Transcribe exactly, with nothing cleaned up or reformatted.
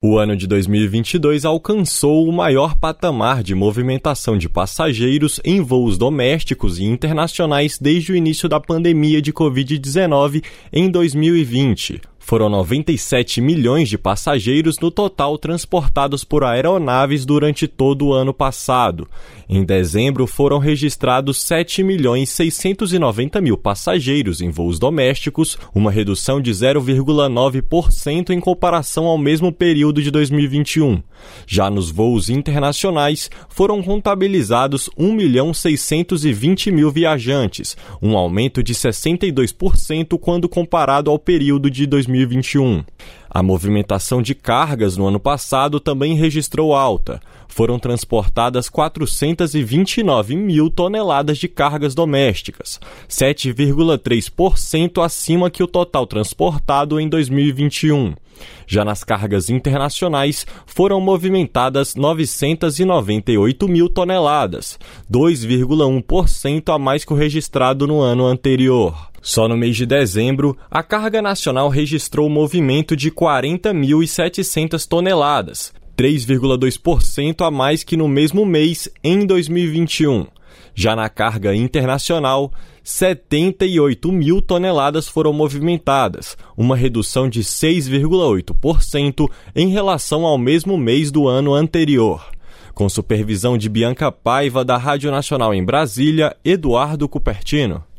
O ano de dois mil e vinte e dois alcançou o maior patamar de movimentação de passageiros em voos domésticos e internacionais desde o início da pandemia de covid dezenove em dois mil e vinte. Foram noventa e sete milhões de passageiros no total transportados por aeronaves durante todo o ano passado. Em dezembro, foram registrados sete milhões seiscentos e noventa mil passageiros em voos domésticos, uma redução de zero vírgula nove por cento em comparação ao mesmo período de dois mil e vinte e um. Já nos voos internacionais, foram contabilizados um milhão seiscentos e vinte mil viajantes, um aumento de sessenta e dois por cento quando comparado ao período de dois mil e vinte e um. A movimentação de cargas no ano passado também registrou alta. Foram transportadas quatrocentos e vinte e nove mil toneladas de cargas domésticas, sete vírgula três por cento acima que o total transportado em dois mil e vinte e um. Já nas cargas internacionais, foram movimentadas novecentos e noventa e oito mil toneladas, dois vírgula um por cento a mais que o registrado no ano anterior. Só no mês de dezembro, a carga nacional registrou movimento de quarenta mil e setecentas toneladas, três vírgula dois por cento a mais que no mesmo mês em dois mil e vinte e um. Já na carga internacional, setenta e oito mil toneladas foram movimentadas, uma redução de seis vírgula oito por cento em relação ao mesmo mês do ano anterior. Com supervisão de Bianca Paiva, da Rádio Nacional em Brasília, Eduardo Cupertino.